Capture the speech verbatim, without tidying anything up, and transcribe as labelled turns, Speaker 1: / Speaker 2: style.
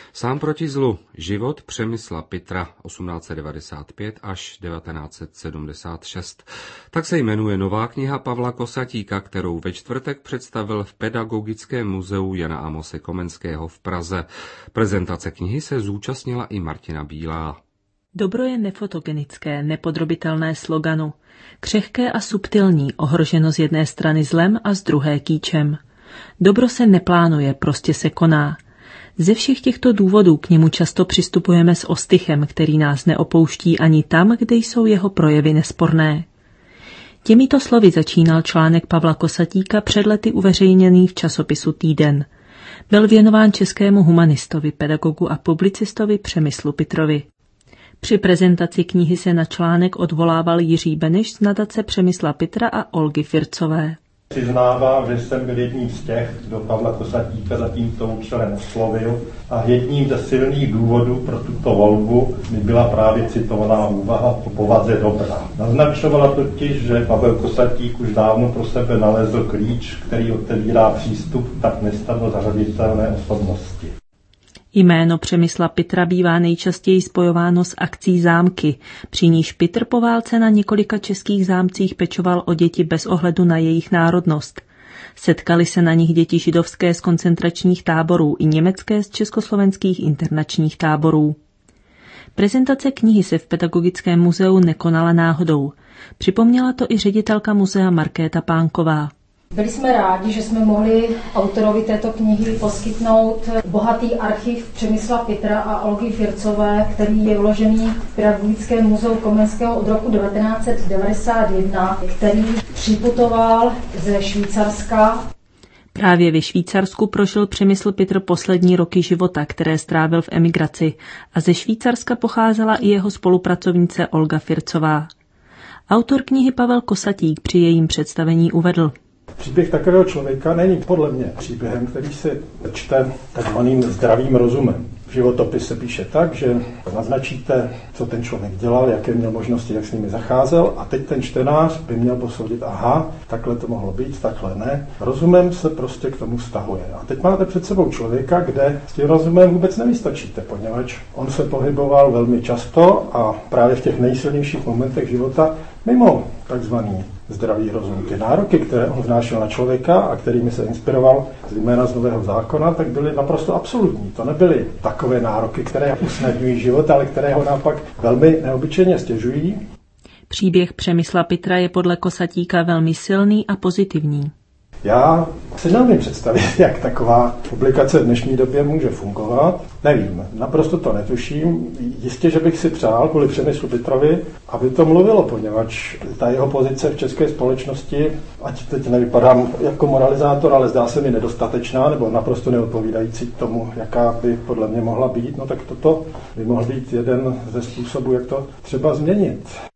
Speaker 1: Sám proti zlu. Život Přemysla Pitra osmnáct set devadesát pět až devatenáct set sedmdesát šest. Tak se jmenuje nová kniha Pavla Kosatíka, kterou ve čtvrtek představil v Pedagogickém muzeu Jana Amose Komenského v Praze. Prezentace knihy se zúčastnila i Martina Bílá.
Speaker 2: Dobro je nefotogenické, nepodrobitelné sloganu. Křehké a subtilní, ohroženo z jedné strany zlem a z druhé kýčem. Dobro se neplánuje, prostě se koná. Ze všech těchto důvodů k němu často přistupujeme s ostychem, který nás neopouští ani tam, kde jsou jeho projevy nesporné. Těmito slovy začínal článek Pavla Kosatíka před lety uveřejněný v časopisu Týden. Byl věnován českému humanistovi, pedagogu a publicistovi Přemyslu Pitrovi. Při prezentaci knihy se na článek odvolával Jiří Beneš z nadace Přemysla Pitra a Olgy Fircové.
Speaker 3: Přiznávám, že jsem byl jedním z těch, kdo Pavla Kosatíka za tímto účelem oslovil a jedním ze silných důvodů pro tuto volbu mi byla právě citovaná úvaha o povaze dobra. Naznačovala totiž, že Pavel Kosatík už dávno pro sebe nalezl klíč, který otevírá přístup k tak nesnadno zařaditelné osobnosti.
Speaker 2: Jméno Přemysla Pitra bývá nejčastěji spojováno s akcí Zámky, při níž Pitr po válce na několika českých zámcích pečoval o děti bez ohledu na jejich národnost. Setkali se na nich děti židovské z koncentračních táborů i německé z československých internačních táborů. Prezentace knihy se v Pedagogickém muzeu nekonala náhodou. Připomněla to i ředitelka muzea Markéta Pánková.
Speaker 4: Byli jsme rádi, že jsme mohli autorovi této knihy poskytnout bohatý archiv Přemysla Pitra a Olgy Fircové, který je vložený v Pedagogickém muzeu Komenského od roku devatenáct set devadesát jedna, který připutoval ze Švýcarska.
Speaker 2: Právě ve Švýcarsku prožil Přemysl Pitr poslední roky života, které strávil v emigraci, a ze Švýcarska pocházela i jeho spolupracovnice Olga Fircová. Autor knihy Pavel Kosatík při jejím představení uvedl:
Speaker 3: Příběh takového člověka není podle mě příběhem, který se čte takzvaným zdravým rozumem. Životopis se píše tak, že naznačíte, co ten člověk dělal, jaké měl možnosti, jak s nimi zacházel, a teď ten čtenář by měl posoudit, aha, takhle to mohlo být, takhle ne. Rozumem se prostě k tomu vztahuje. A teď máte před sebou člověka, kde s tím rozumem vůbec nevystačíte, poněvadž on se pohyboval velmi často a právě v těch nejsilnějších momentech života mimo takzvaný zdravý rozum. Ty nároky, které on vnášel na člověka a kterými se inspiroval zejména z Nového zákona, tak byly naprosto absolutní. To nebyly takové nároky, které usnadňují život, ale které ho naopak velmi neobyčejně stěžují.
Speaker 2: Příběh Přemysla Pitra je podle Kosatíka velmi silný a pozitivní.
Speaker 3: Já si neumím představit, jak taková publikace v dnešní době může fungovat. Nevím, naprosto to netuším. Jistě, že bych si přál kvůli Přemyslu Pitrovi, aby to mluvilo, poněvadž ta jeho pozice v české společnosti, ať teď nevypadám jako moralizátor, ale zdá se mi nedostatečná nebo naprosto neodpovídající tomu, jaká by podle mě mohla být, no tak toto by mohl být jeden ze způsobů, jak to třeba změnit.